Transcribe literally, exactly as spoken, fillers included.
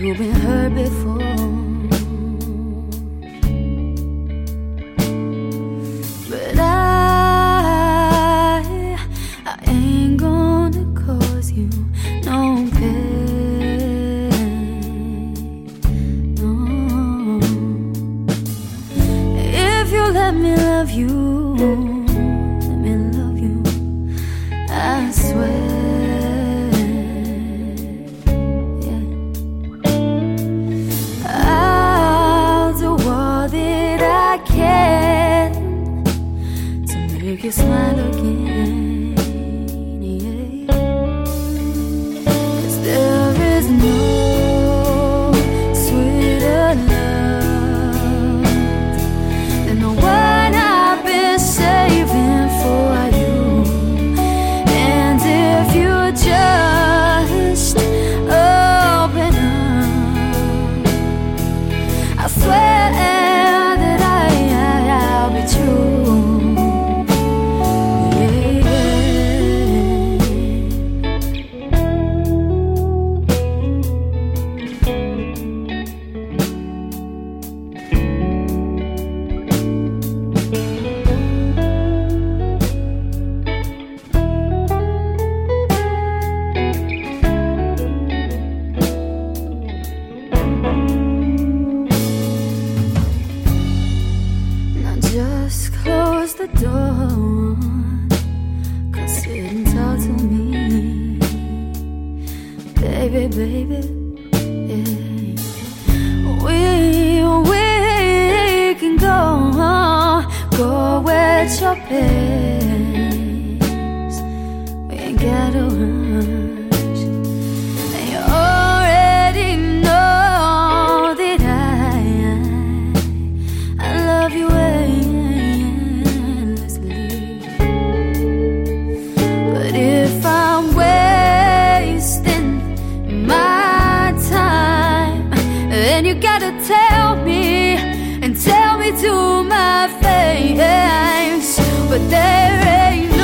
you've been hurt before. But I, I ain't gonna cause you no pain, no. If you let me love you, let me love you, I swear. Make you smile again, yeah. 'Cause there is no sweeter love than the one I've been saving for you. And if you just open up, I swear that I, I'll be true. Just close the door, come sit and talk to me, baby, baby, yeah. We, we can go, go at your pace. We ain't gotta rush, and you already know that I, I love you. If I'm wasting my time, then you gotta tell me, and tell me to my face. But there ain't